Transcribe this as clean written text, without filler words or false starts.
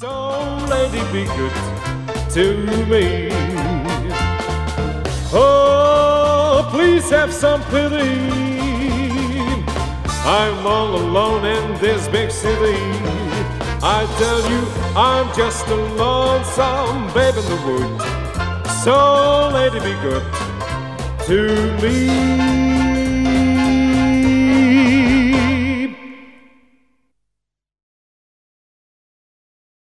So, lady, be good to me. Oh, please have some pity. I'm all alone in this big city. I tell you, I'm just a lonesome babe in the woods. So, lady, be good to me.